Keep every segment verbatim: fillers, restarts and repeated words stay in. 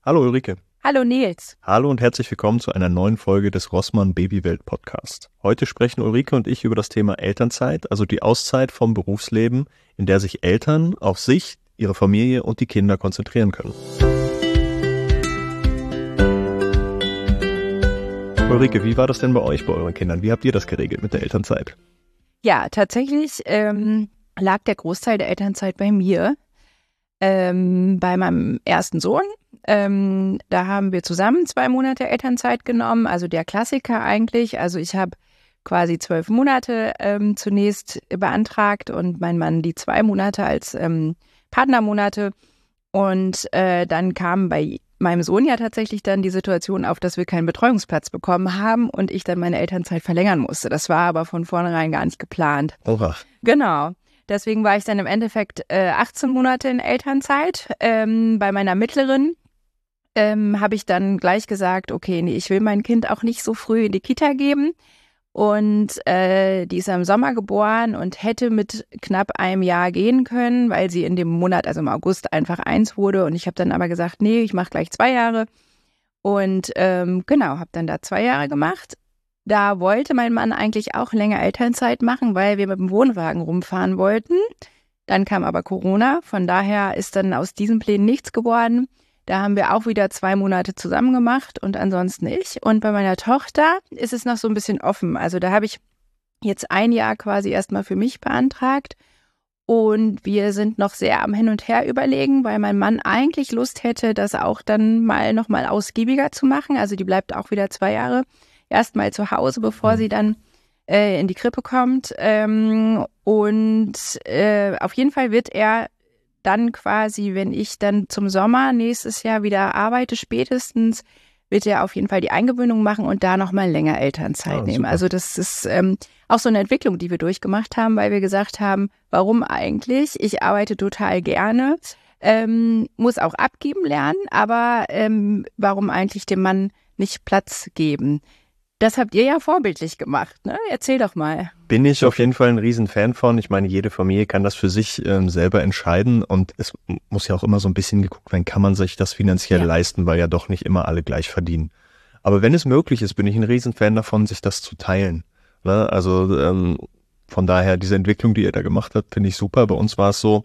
Hallo Ulrike. Hallo Nils. Hallo und herzlich willkommen zu einer neuen Folge des Rossmann Babywelt Podcast. Heute sprechen Ulrike und ich über das Thema Elternzeit, also die Auszeit vom Berufsleben, in der sich Eltern auf sich, ihre Familie und die Kinder konzentrieren können. Ulrike, wie war das denn bei euch, bei euren Kindern? Wie habt ihr das geregelt mit der Elternzeit? Ja, tatsächlich ähm, lag der Großteil der Elternzeit bei mir, ähm, bei meinem ersten Sohn. Ähm, da haben wir zusammen zwei Monate Elternzeit genommen, also der Klassiker eigentlich. Also ich habe quasi zwölf Monate ähm, zunächst beantragt und mein Mann die zwei Monate als ähm, Partnermonate. Und äh, dann kam bei meinem Sohn ja tatsächlich dann die Situation auf, dass wir keinen Betreuungsplatz bekommen haben und ich dann meine Elternzeit verlängern musste. Das war aber von vornherein gar nicht geplant. Oha. Genau. Deswegen war ich dann im Endeffekt äh, achtzehn Monate in Elternzeit. Ähm, bei meiner Mittleren ähm, habe ich dann gleich gesagt, okay, nee, ich will mein Kind auch nicht so früh in die Kita geben. Und äh, die ist im Sommer geboren und hätte mit knapp einem Jahr gehen können, weil sie in dem Monat, also im August, einfach eins wurde. Und ich habe dann aber gesagt, nee, ich mache gleich zwei Jahre. Und ähm, genau, habe dann da zwei Jahre gemacht. Da wollte mein Mann eigentlich auch länger Elternzeit machen, weil wir mit dem Wohnwagen rumfahren wollten. Dann kam aber Corona, von daher ist dann aus diesen Plänen nichts geworden. Da haben wir auch wieder zwei Monate zusammen gemacht und ansonsten nicht. Und bei meiner Tochter ist es noch so ein bisschen offen. Also da habe ich jetzt ein Jahr quasi erstmal für mich beantragt. Und wir sind noch sehr am Hin und Her überlegen, weil mein Mann eigentlich Lust hätte, das auch dann mal nochmal ausgiebiger zu machen. Also die bleibt auch wieder zwei Jahre erstmal zu Hause, bevor sie dann äh, in die Krippe kommt. Ähm, und äh, auf jeden Fall wird er dann quasi, wenn ich dann zum Sommer nächstes Jahr wieder arbeite, spätestens, wird er auf jeden Fall die Eingewöhnung machen und da nochmal länger Elternzeit Ah, nehmen. super. Also das ist ähm, auch so eine Entwicklung, die wir durchgemacht haben, weil wir gesagt haben, warum eigentlich? Ich arbeite total gerne, ähm, muss auch abgeben lernen, aber ähm, warum eigentlich dem Mann nicht Platz geben? Das habt ihr ja vorbildlich gemacht, ne? Erzähl doch mal. Bin ich auf jeden Fall ein Riesenfan von. Ich meine, jede Familie kann das für sich ähm, selber entscheiden und es muss ja auch immer so ein bisschen geguckt werden, kann man sich das finanziell Ja. leisten, weil ja doch nicht immer alle gleich verdienen. Aber wenn es möglich ist, bin ich ein Riesenfan davon, sich das zu teilen. Ne? Also ähm, von daher, diese Entwicklung, die ihr da gemacht habt, finde ich super. Bei uns war es so,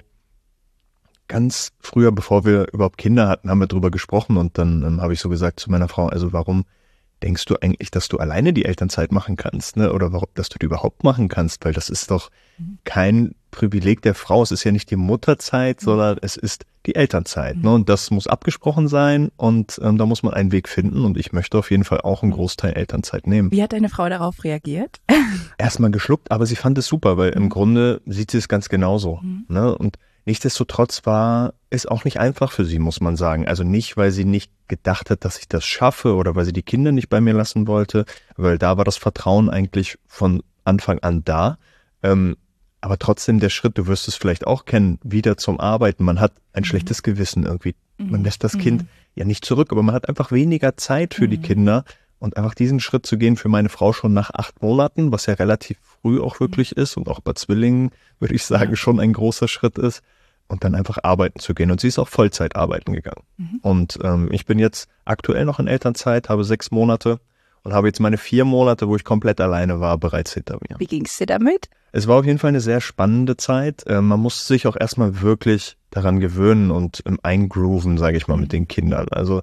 ganz früher, bevor wir überhaupt Kinder hatten, haben wir drüber gesprochen und dann ähm, habe ich so gesagt zu meiner Frau, also warum denkst du eigentlich, dass du alleine die Elternzeit machen kannst, ne? Oder warum, dass du die überhaupt machen kannst? Weil das ist doch kein Privileg der Frau. Es ist ja nicht die Mutterzeit, sondern es ist die Elternzeit. Ne? Und das muss abgesprochen sein und ähm, da muss man einen Weg finden. Und ich möchte auf jeden Fall auch einen Großteil Elternzeit nehmen. Wie hat deine Frau darauf reagiert? Erstmal geschluckt, aber sie fand es super, weil im Grunde sieht sie es ganz genauso. Mhm. Ne? Und nichtsdestotrotz war es auch nicht einfach für sie, muss man sagen. Also nicht, weil sie nicht gedacht hat, dass ich das schaffe oder weil sie die Kinder nicht bei mir lassen wollte, weil da war das Vertrauen eigentlich von Anfang an da. Ähm, aber trotzdem der Schritt, du wirst es vielleicht auch kennen, wieder zum Arbeiten. Man hat ein mhm. schlechtes Gewissen irgendwie. Man lässt das mhm. Kind ja nicht zurück, aber man hat einfach weniger Zeit für mhm. die Kinder. Und einfach diesen Schritt zu gehen für meine Frau schon nach acht Monaten, was ja relativ früh auch wirklich ist und auch bei Zwillingen, würde ich sagen, ja. schon ein großer Schritt ist. Und dann einfach arbeiten zu gehen. Und sie ist auch Vollzeit arbeiten gegangen. Mhm. Und ähm, ich bin jetzt aktuell noch in Elternzeit, habe sechs Monate und habe jetzt meine vier Monate, wo ich komplett alleine war, bereits hinter mir. Wie ging es dir damit? Es war auf jeden Fall eine sehr spannende Zeit. Äh, man muss sich auch erstmal wirklich daran gewöhnen und ähm, eingrooven, sage ich mal, mhm. mit den Kindern. Also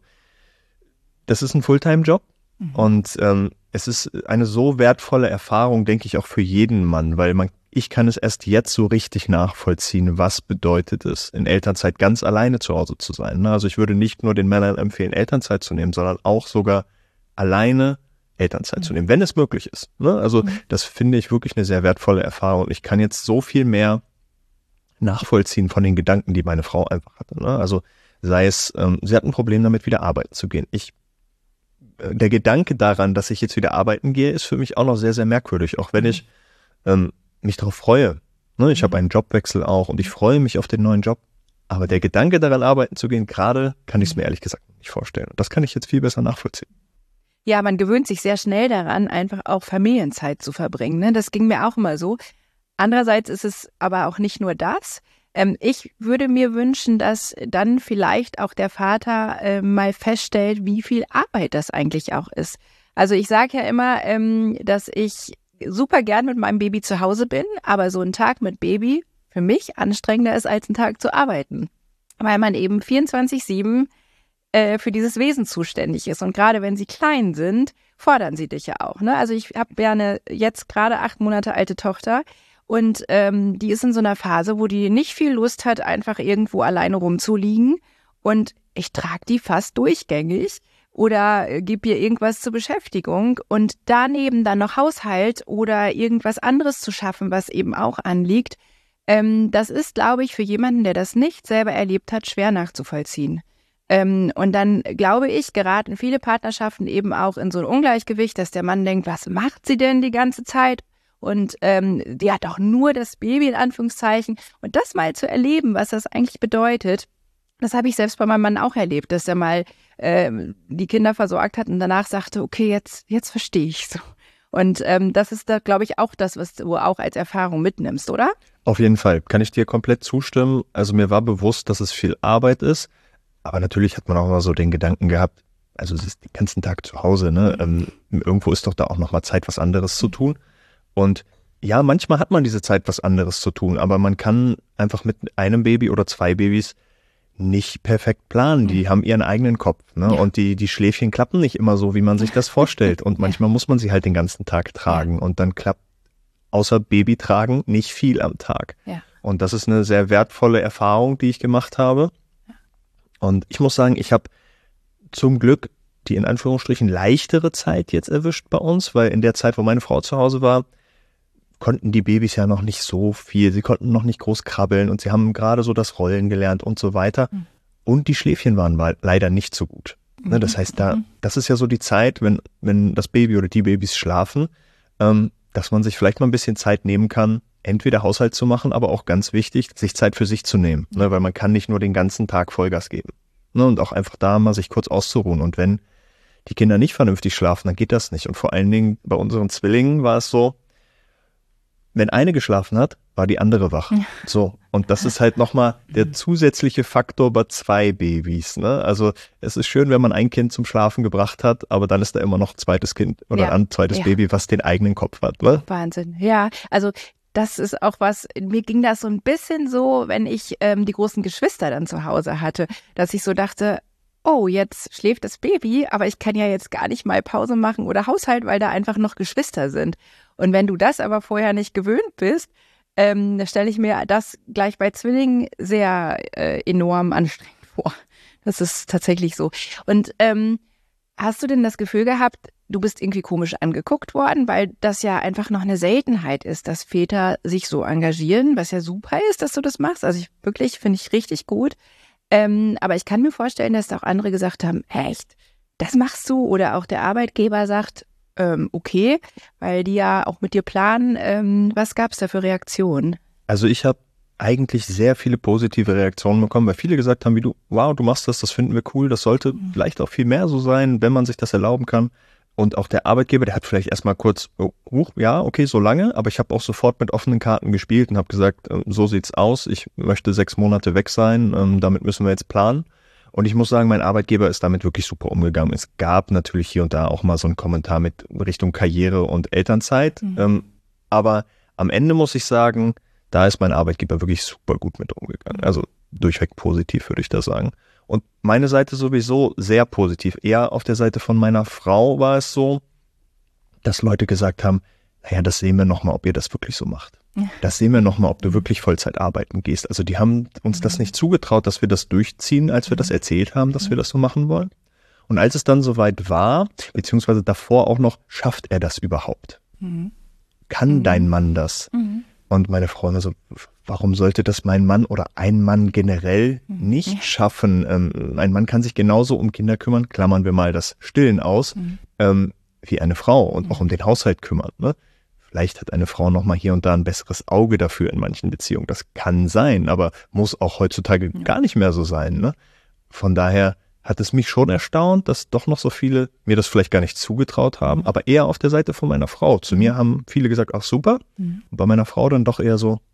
das ist ein Fulltime-Job. Mhm. Und ähm, es ist eine so wertvolle Erfahrung, denke ich, auch für jeden Mann, weil man, ich kann es erst jetzt so richtig nachvollziehen, was bedeutet es, in Elternzeit ganz alleine zu Hause zu sein. Also ich würde nicht nur den Männern empfehlen, Elternzeit zu nehmen, sondern auch sogar alleine Elternzeit mhm. zu nehmen, wenn es möglich ist. Also mhm. das finde ich wirklich eine sehr wertvolle Erfahrung. Und ich kann jetzt so viel mehr nachvollziehen von den Gedanken, die meine Frau einfach hatte. Also sei es, ähm, sie hat ein Problem damit, wieder arbeiten zu gehen. Ich Der Gedanke daran, dass ich jetzt wieder arbeiten gehe, ist für mich auch noch sehr, sehr merkwürdig, auch wenn ich ähm, mich darauf freue. Ne, ich mhm. habe einen Jobwechsel auch und ich freue mich auf den neuen Job. Aber der Gedanke daran, arbeiten zu gehen, gerade kann ich es mir ehrlich gesagt nicht vorstellen. Und das kann ich jetzt viel besser nachvollziehen. Ja, man gewöhnt sich sehr schnell daran, einfach auch Familienzeit zu verbringen. Ne? Das ging mir auch immer so. Andererseits ist es aber auch nicht nur das. Ähm, ich würde mir wünschen, dass dann vielleicht auch der Vater äh, mal feststellt, wie viel Arbeit das eigentlich auch ist. Also ich sage ja immer, ähm, dass ich super gern mit meinem Baby zu Hause bin, aber so ein Tag mit Baby für mich anstrengender ist, als ein Tag zu arbeiten. Weil man eben vierundzwanzig sieben äh, für dieses Wesen zuständig ist. Und gerade wenn sie klein sind, fordern sie dich ja auch. Ne? Also ich habe ja eine jetzt gerade acht Monate alte Tochter und ähm, die ist in so einer Phase, wo die nicht viel Lust hat, einfach irgendwo alleine rumzuliegen. Und ich trage die fast durchgängig oder äh, gebe ihr irgendwas zur Beschäftigung. Und daneben dann noch Haushalt oder irgendwas anderes zu schaffen, was eben auch anliegt, ähm, das ist, glaube ich, für jemanden, der das nicht selber erlebt hat, schwer nachzuvollziehen. Ähm, und dann, glaube ich, geraten viele Partnerschaften eben auch in so ein Ungleichgewicht, dass der Mann denkt, was macht sie denn die ganze Zeit? Und ähm, die hat doch nur das Baby in Anführungszeichen. Und das mal zu erleben, was das eigentlich bedeutet, das habe ich selbst bei meinem Mann auch erlebt, dass er mal ähm, die Kinder versorgt hat und danach sagte, okay, jetzt, jetzt verstehe ich so. Und ähm, das ist da, glaube ich, auch das, was du auch als Erfahrung mitnimmst, oder? Auf jeden Fall, kann ich dir komplett zustimmen. Also mir war bewusst, dass es viel Arbeit ist, aber natürlich hat man auch mal so den Gedanken gehabt, also es ist den ganzen Tag zu Hause, ne? Ähm, irgendwo ist doch da auch noch mal Zeit, was anderes zu tun. Und ja, manchmal hat man diese Zeit, was anderes zu tun, aber man kann einfach mit einem Baby oder zwei Babys nicht perfekt planen. Die haben ihren eigenen Kopf, ne? Ja. Und die, die Schläfchen klappen nicht immer so, wie man sich das vorstellt. Und manchmal ja. muss man sie halt den ganzen Tag tragen. Ja. Und dann klappt außer Babytragen nicht viel am Tag. Ja. Und das ist eine sehr wertvolle Erfahrung, die ich gemacht habe. Ja. Und ich muss sagen, ich habe zum Glück die in Anführungsstrichen leichtere Zeit jetzt erwischt bei uns, weil in der Zeit, wo meine Frau zu Hause war, konnten die Babys ja noch nicht so viel, sie konnten noch nicht groß krabbeln und sie haben gerade so das Rollen gelernt und so weiter. Mhm. Und die Schläfchen waren leider nicht so gut. Mhm. Ne, das heißt, da, das ist ja so die Zeit, wenn, wenn das Baby oder die Babys schlafen, ähm, dass man sich vielleicht mal ein bisschen Zeit nehmen kann, entweder Haushalt zu machen, aber auch ganz wichtig, sich Zeit für sich zu nehmen, mhm. ne, weil man kann nicht nur den ganzen Tag Vollgas geben. Ne, und auch einfach da mal sich kurz auszuruhen. Und wenn die Kinder nicht vernünftig schlafen, dann geht das nicht. Und vor allen Dingen bei unseren Zwillingen war es so, wenn eine geschlafen hat, war die andere wach. Ja. So. Und das ist halt nochmal der zusätzliche Faktor bei zwei Babys, ne? Also, es ist schön, wenn man ein Kind zum Schlafen gebracht hat, aber dann ist da immer noch ein zweites Kind oder ja. ein zweites ja. Baby, was den eigenen Kopf hat, ne? Wahnsinn. Ja, also, das ist auch was, mir ging das so ein bisschen so, wenn ich ähm, die großen Geschwister dann zu Hause hatte, dass ich so dachte, oh, jetzt schläft das Baby, aber ich kann ja jetzt gar nicht mal Pause machen oder Haushalt, weil da einfach noch Geschwister sind. Und wenn du das aber vorher nicht gewöhnt bist, ähm, da stelle ich mir das gleich bei Zwillingen sehr äh, enorm anstrengend vor. Das ist tatsächlich so. Und ähm, hast du denn das Gefühl gehabt, du bist irgendwie komisch angeguckt worden, weil das ja einfach noch eine Seltenheit ist, dass Väter sich so engagieren, was ja super ist, dass du das machst. Also ich wirklich, finde ich richtig gut. Ähm, aber ich kann mir vorstellen, dass da auch andere gesagt haben, echt, das machst du? Oder auch der Arbeitgeber sagt, ähm, okay, weil die ja auch mit dir planen. Ähm, was gab es da für Reaktionen? Also ich habe eigentlich sehr viele positive Reaktionen bekommen, weil viele gesagt haben, wie du, wow, du machst das, das finden wir cool, das sollte mhm. vielleicht auch viel mehr so sein, wenn man sich das erlauben kann. Und auch der Arbeitgeber, der hat vielleicht erstmal kurz, oh, huch, ja, okay, so lange, aber ich habe auch sofort mit offenen Karten gespielt und habe gesagt, äh, so sieht's aus, ich möchte sechs Monate weg sein, ähm, damit müssen wir jetzt planen. Und ich muss sagen, mein Arbeitgeber ist damit wirklich super umgegangen. Es gab natürlich hier und da auch mal so einen Kommentar mit Richtung Karriere und Elternzeit, mhm. ähm, aber am Ende muss ich sagen, da ist mein Arbeitgeber wirklich super gut mit umgegangen. Also durchweg positiv, würde ich da sagen. Und meine Seite sowieso sehr positiv. Eher auf der Seite von meiner Frau war es so, dass Leute gesagt haben, naja, das sehen wir nochmal, ob ihr das wirklich so macht. Ja. Das sehen wir nochmal, ob du wirklich Vollzeit arbeiten gehst. Also die haben uns das nicht zugetraut, dass wir das durchziehen, als wir das erzählt haben, dass wir das so machen wollen. Und als es dann soweit war, beziehungsweise davor auch noch, schafft er das überhaupt? Mhm. Kann mhm. dein Mann das? Mhm. Und meine Frau immer so, warum sollte das mein Mann oder ein Mann generell nicht ja. schaffen? Ähm, ein Mann kann sich genauso um Kinder kümmern, klammern wir mal das Stillen aus, mhm. ähm, wie eine Frau und mhm. auch um den Haushalt kümmern. Ne? Vielleicht hat eine Frau noch mal hier und da ein besseres Auge dafür in manchen Beziehungen. Das kann sein, aber muss auch heutzutage ja. gar nicht mehr so sein. Ne? Von daher hat es mich schon erstaunt, dass doch noch so viele mir das vielleicht gar nicht zugetraut haben, aber eher auf der Seite von meiner Frau. Zu mir haben viele gesagt, ach super, mhm. und bei meiner Frau dann doch eher so,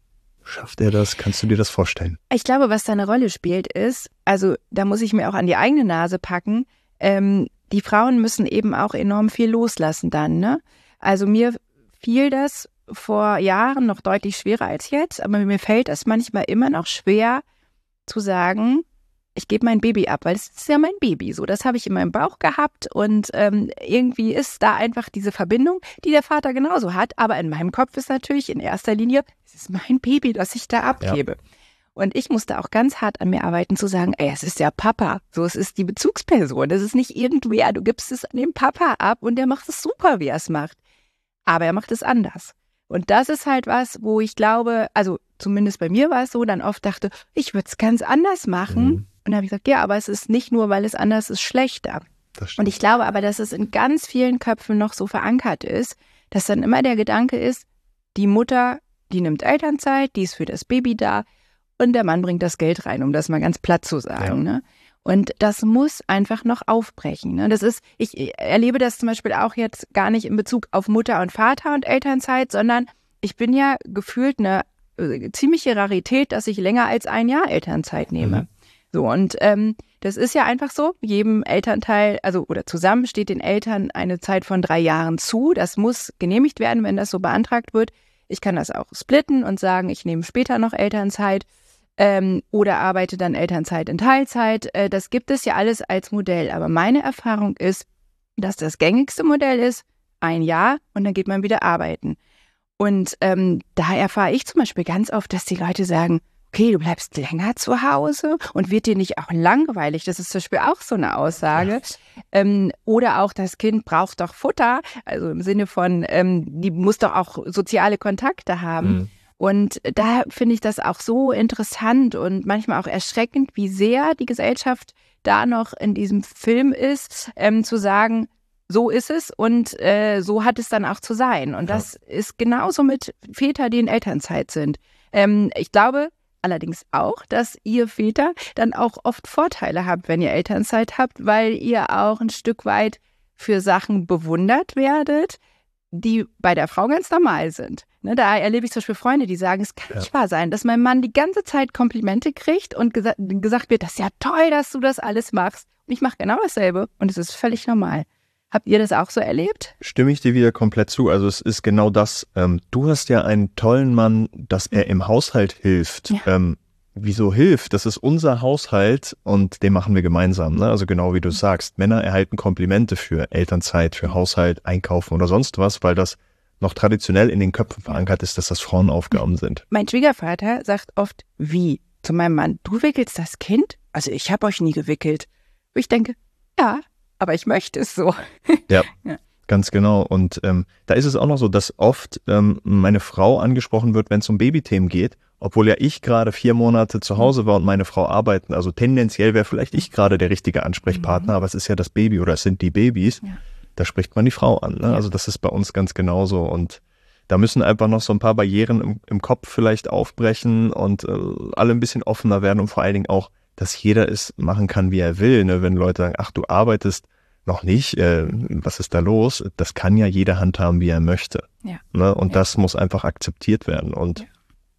Schafft er das? Kannst du dir das vorstellen? Ich glaube, was da eine Rolle spielt, ist, also da muss ich mir auch an die eigene Nase packen, ähm, die Frauen müssen eben auch enorm viel loslassen dann, ne? Also mir fiel das vor Jahren noch deutlich schwerer als jetzt, aber mir fällt es manchmal immer noch schwer zu sagen, ich gebe mein Baby ab, weil es ist ja mein Baby, so, das habe ich in meinem Bauch gehabt und ähm, irgendwie ist da einfach diese Verbindung, die der Vater genauso hat, aber in meinem Kopf ist natürlich in erster Linie, es ist mein Baby, das ich da abgebe. Ja. Und ich musste auch ganz hart an mir arbeiten, zu sagen, ey, es ist der Papa, so, es ist die Bezugsperson, das ist nicht irgendwer, du gibst es an den Papa ab und der macht es super, wie er es macht, aber er macht es anders. Und das ist halt was, wo ich glaube, also zumindest bei mir war es so, dann oft dachte, ich würde es ganz anders machen. Mhm. Und da habe ich gesagt, ja, aber es ist nicht nur, weil es anders ist, schlechter. Und ich glaube aber, dass es in ganz vielen Köpfen noch so verankert ist, dass dann immer der Gedanke ist, die Mutter, die nimmt Elternzeit, die ist für das Baby da und der Mann bringt das Geld rein, um das mal ganz platt zu sagen. Ja. Ne? Und das muss einfach noch aufbrechen. Ne? Das ist, ich erlebe das zum Beispiel auch jetzt gar nicht in Bezug auf Mutter und Vater und Elternzeit, sondern ich bin ja gefühlt eine äh, ziemliche Rarität, dass ich länger als ein Jahr Elternzeit nehme. Mhm. So, und ähm, das ist ja einfach so, jedem Elternteil, also oder zusammen steht den Eltern eine Zeit von drei Jahren zu. Das muss genehmigt werden, wenn das so beantragt wird. Ich kann das auch splitten und sagen, ich nehme später noch Elternzeit ähm, oder arbeite dann Elternzeit in Teilzeit. Äh, das gibt es ja alles als Modell. Aber meine Erfahrung ist, dass das gängigste Modell ist, ein Jahr und dann geht man wieder arbeiten. Und ähm, da erfahre ich zum Beispiel ganz oft, dass die Leute sagen, okay, du bleibst länger zu Hause und wird dir nicht auch langweilig? Das ist zum Beispiel auch so eine Aussage. Ja. Ähm, oder auch, das Kind braucht doch Futter, also im Sinne von, ähm, die muss doch auch soziale Kontakte haben. Mhm. Und da finde ich das auch so interessant und manchmal auch erschreckend, wie sehr die Gesellschaft da noch in diesem Film ist, ähm, zu sagen, so ist es und äh, so hat es dann auch zu sein. Und ja. das ist genauso mit Vätern, die in Elternzeit sind. Ähm, ich glaube, allerdings auch, dass ihr Väter dann auch oft Vorteile habt, wenn ihr Elternzeit habt, weil ihr auch ein Stück weit für Sachen bewundert werdet, die bei der Frau ganz normal sind. Ne, da erlebe ich zum Beispiel Freunde, die sagen, es kann ja. nicht wahr sein, dass mein Mann die ganze Zeit Komplimente kriegt und gesa- gesagt wird, das ist ja toll, dass du das alles machst. Und ich mache genau dasselbe und es ist völlig normal. Habt ihr das auch so erlebt? Stimme ich dir wieder komplett zu. Also es ist genau das. Ähm, du hast ja einen tollen Mann, dass er im Haushalt hilft. Ja. Ähm, wieso hilft? Das ist unser Haushalt und den machen wir gemeinsam. Ne? Also genau wie du sagst. Männer erhalten Komplimente für Elternzeit, für Haushalt, Einkaufen oder sonst was, weil das noch traditionell in den Köpfen verankert ist, dass das Frauenaufgaben sind. Mein Schwiegervater sagt oft, wie? Zu meinem Mann, du wickelst das Kind? Also ich habe euch nie gewickelt. Und ich denke, ja, aber ich möchte es so. Ja, ja. Ganz genau. Und ähm, da ist es auch noch so, dass oft ähm, meine Frau angesprochen wird, wenn es um Babythemen geht, obwohl ja ich gerade vier Monate zu Hause war und meine Frau arbeiten. Also tendenziell wäre vielleicht ich gerade der richtige Ansprechpartner, mhm. aber es ist ja das Baby oder es sind die Babys. Ja. Da spricht man die Frau an. Ne? Ja. Also das ist bei uns ganz genauso. Und da müssen einfach noch so ein paar Barrieren im, im Kopf vielleicht aufbrechen und äh, alle ein bisschen offener werden und vor allen Dingen auch, dass jeder es machen kann, wie er will. Ne? Wenn Leute sagen, ach, du arbeitest noch nicht, äh, was ist da los? Das kann ja jeder handhaben, wie er möchte. Ja. Ne? Und ja. das muss einfach akzeptiert werden. Und ja.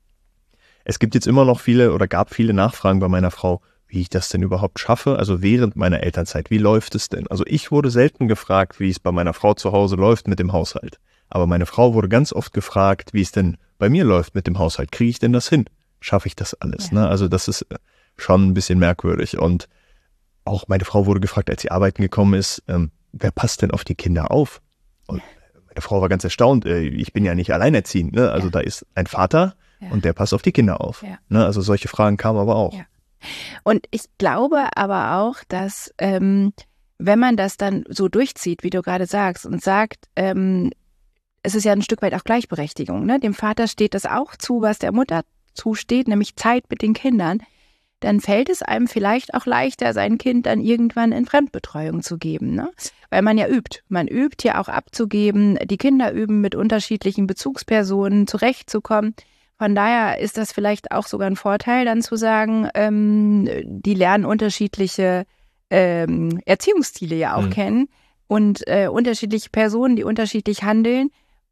es gibt jetzt immer noch viele oder gab viele Nachfragen bei meiner Frau, wie ich das denn überhaupt schaffe, also während meiner Elternzeit. Wie läuft es denn? Also ich wurde selten gefragt, wie es bei meiner Frau zu Hause läuft mit dem Haushalt. Aber meine Frau wurde ganz oft gefragt, wie es denn bei mir läuft mit dem Haushalt. Kriege ich denn das hin? Schaffe ich das alles? Ja. Ne? Also das ist schon ein bisschen merkwürdig. Und auch meine Frau wurde gefragt, als sie arbeiten gekommen ist, ähm, wer passt denn auf die Kinder auf? Und meine Frau war ganz erstaunt, äh, ich bin ja nicht alleinerziehend, ne? Also ja. da ist ein Vater ja. und der passt auf die Kinder auf. Ja. Ne? Also solche Fragen kamen aber auch. Ja. Und ich glaube aber auch, dass ähm, wenn man das dann so durchzieht, wie du gerade sagst, und sagt, ähm, es ist ja ein Stück weit auch Gleichberechtigung, ne? Dem Vater steht das auch zu, was der Mutter zusteht, nämlich Zeit mit den Kindern, dann fällt es einem vielleicht auch leichter, sein Kind dann irgendwann in Fremdbetreuung zu geben, ne? Weil man ja übt. Man übt ja auch abzugeben, die Kinder üben, mit unterschiedlichen Bezugspersonen zurechtzukommen. Von daher ist das vielleicht auch sogar ein Vorteil, dann zu sagen, ähm, die lernen unterschiedliche ähm, Erziehungsstile ja auch mhm. kennen und äh, unterschiedliche Personen, die unterschiedlich handeln.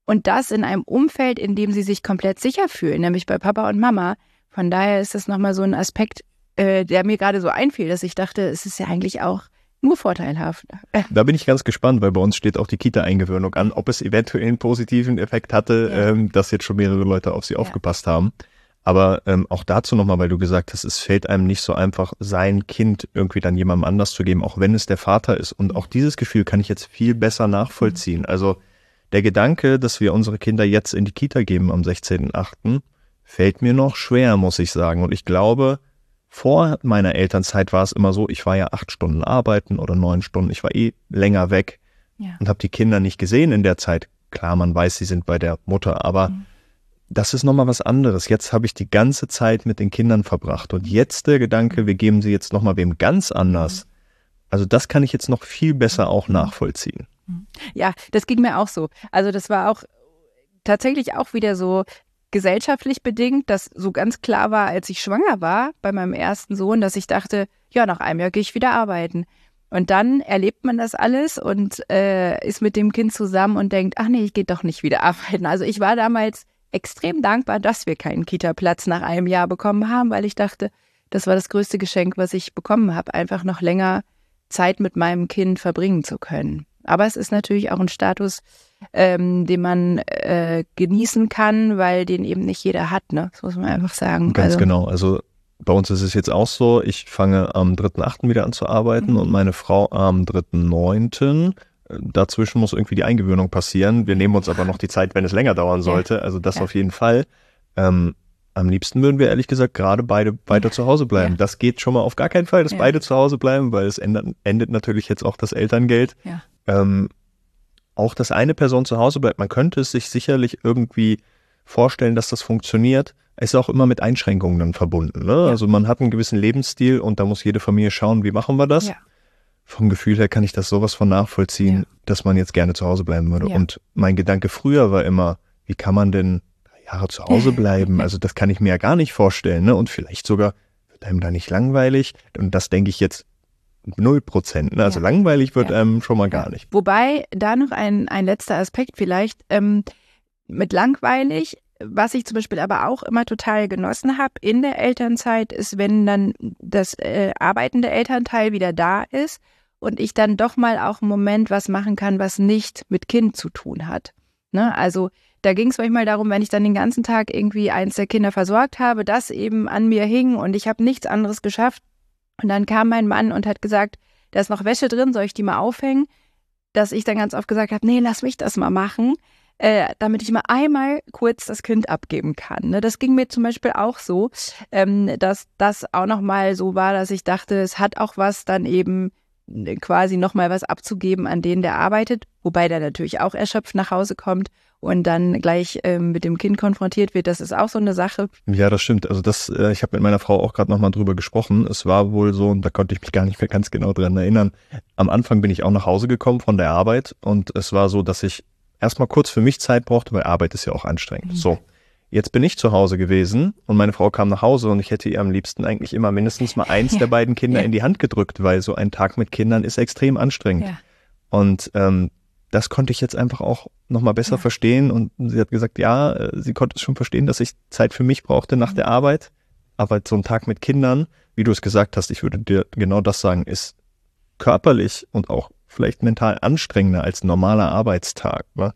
Und das in einem Umfeld, in dem sie sich komplett sicher fühlen, nämlich bei Papa und Mama. Von daher ist das nochmal so ein Aspekt, äh, der mir gerade so einfiel, dass ich dachte, es ist ja eigentlich auch nur vorteilhaft. Da bin ich ganz gespannt, weil bei uns steht auch die Kita-Eingewöhnung an, ob es eventuell einen positiven Effekt hatte, ja. ähm, dass jetzt schon mehrere Leute auf sie ja. aufgepasst haben. Aber ähm, auch dazu nochmal, weil du gesagt hast, es fällt einem nicht so einfach, sein Kind irgendwie dann jemandem anders zu geben, auch wenn es der Vater ist. Und auch dieses Gefühl kann ich jetzt viel besser nachvollziehen. Mhm. Also der Gedanke, dass wir unsere Kinder jetzt in die Kita geben am sechzehnten achten fällt mir noch schwer, muss ich sagen. Und ich glaube, vor meiner Elternzeit war es immer so, ich war ja acht Stunden arbeiten oder neun Stunden, ich war eh länger weg ja. und habe die Kinder nicht gesehen in der Zeit. Klar, man weiß, sie sind bei der Mutter, aber mhm. das ist nochmal was anderes. Jetzt habe ich die ganze Zeit mit den Kindern verbracht und jetzt der Gedanke, wir geben sie jetzt nochmal wem ganz anders. Also das kann ich jetzt noch viel besser auch nachvollziehen. Ja, das ging mir auch so. Also das war auch tatsächlich auch wieder so gesellschaftlich bedingt, dass so ganz klar war, als ich schwanger war bei meinem ersten Sohn, dass ich dachte, ja, nach einem Jahr gehe ich wieder arbeiten. Und dann erlebt man das alles und äh, ist mit dem Kind zusammen und denkt, ach nee, ich gehe doch nicht wieder arbeiten. Also ich war damals extrem dankbar, dass wir keinen Kita-Platz nach einem Jahr bekommen haben, weil ich dachte, das war das größte Geschenk, was ich bekommen habe, einfach noch länger Zeit mit meinem Kind verbringen zu können. Aber es ist natürlich auch ein Status, ähm, den man äh, genießen kann, weil den eben nicht jeder hat, ne? Das muss man einfach sagen. Ganz also, genau. Also bei uns ist es jetzt auch so, ich fange am dritten achten wieder an zu arbeiten mhm. und meine Frau am dritten neunten Dazwischen muss irgendwie die Eingewöhnung passieren. Wir nehmen uns aber noch die Zeit, wenn es länger dauern sollte. Ja. Also das ja. auf jeden Fall. Ähm, am liebsten würden wir ehrlich gesagt gerade beide weiter zu Hause bleiben. Ja. Das geht schon mal auf gar keinen Fall, dass ja. beide zu Hause bleiben, weil es endet, endet natürlich jetzt auch das Elterngeld. Ja. Ähm, auch, dass eine Person zu Hause bleibt, man könnte es sich sicherlich irgendwie vorstellen, dass das funktioniert. Es ist auch immer mit Einschränkungen dann verbunden. Ne? Ja. Also man hat einen gewissen Lebensstil und da muss jede Familie schauen, wie machen wir das. Ja. Vom Gefühl her kann ich das sowas von nachvollziehen, ja. dass man jetzt gerne zu Hause bleiben würde. Ja. Und mein Gedanke früher war immer, wie kann man denn drei Jahre zu Hause bleiben? Also das kann ich mir ja gar nicht vorstellen. Ne? Und vielleicht sogar wird einem da nicht langweilig. Und das denke ich jetzt null Prozent. Ne? Also ja. langweilig wird ja. einem schon mal gar nicht. Wobei, da noch ein, ein letzter Aspekt vielleicht, ähm, mit langweilig, was ich zum Beispiel aber auch immer total genossen habe in der Elternzeit, ist, wenn dann das äh, arbeitende Elternteil wieder da ist und ich dann doch mal auch einen Moment was machen kann, was nicht mit Kind zu tun hat. Ne? Also da ging es manchmal darum, wenn ich dann den ganzen Tag irgendwie eins der Kinder versorgt habe, das eben an mir hing und ich habe nichts anderes geschafft. Und dann kam mein Mann und hat gesagt, da ist noch Wäsche drin, soll ich die mal aufhängen? Dass ich dann ganz oft gesagt habe, nee, lass mich das mal machen. Äh, damit ich mal einmal kurz das Kind abgeben kann. Ne? Das ging mir zum Beispiel auch so, ähm, dass das auch nochmal so war, dass ich dachte, es hat auch was, dann eben quasi nochmal was abzugeben an den, der arbeitet, wobei der natürlich auch erschöpft nach Hause kommt und dann gleich ähm, mit dem Kind konfrontiert wird. Das ist auch so eine Sache. Ja, das stimmt. Also das, äh, ich habe mit meiner Frau auch gerade nochmal drüber gesprochen. Es war wohl so, und da konnte ich mich gar nicht mehr ganz genau dran erinnern, am Anfang bin ich auch nach Hause gekommen von der Arbeit und es war so, dass ich erstmal kurz für mich Zeit brauchte, weil Arbeit ist ja auch anstrengend. Mhm. So, jetzt bin ich zu Hause gewesen und meine Frau kam nach Hause und ich hätte ihr am liebsten eigentlich immer mindestens mal eins ja. der beiden Kinder ja. in die Hand gedrückt, weil so ein Tag mit Kindern ist extrem anstrengend. Ja. Und ähm, das konnte ich jetzt einfach auch nochmal besser ja. verstehen und sie hat gesagt, ja, sie konnte es schon verstehen, dass ich Zeit für mich brauchte nach mhm. der Arbeit, aber so ein Tag mit Kindern, wie du es gesagt hast, ich würde dir genau das sagen, ist körperlich und auch vielleicht mental anstrengender als ein normaler Arbeitstag. Ne?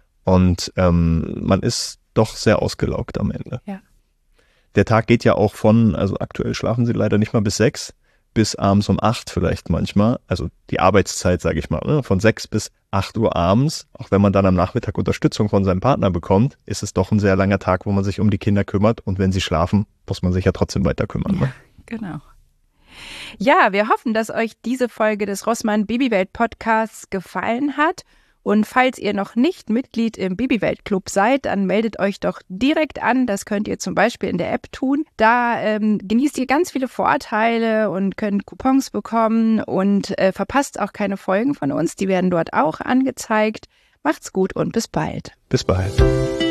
Und ähm, man ist doch sehr ausgelaugt am Ende. Ja. Der Tag geht ja auch von, also aktuell schlafen sie leider nicht mal bis sechs, bis abends um acht vielleicht manchmal. Also die Arbeitszeit, sage ich mal, ne? Von sechs bis acht Uhr abends. Auch wenn man dann am Nachmittag Unterstützung von seinem Partner bekommt, ist es doch ein sehr langer Tag, wo man sich um die Kinder kümmert. Und wenn sie schlafen, muss man sich ja trotzdem weiter kümmern. Ja, ne? Genau. Ja, wir hoffen, dass euch diese Folge des Rossmann Babywelt Podcasts gefallen hat. Und falls ihr noch nicht Mitglied im Babywelt Club seid, dann meldet euch doch direkt an. Das könnt ihr zum Beispiel in der App tun. Da ähm, genießt ihr ganz viele Vorteile und könnt Coupons bekommen und äh, verpasst auch keine Folgen von uns. Die werden dort auch angezeigt. Macht's gut und bis bald. Bis bald.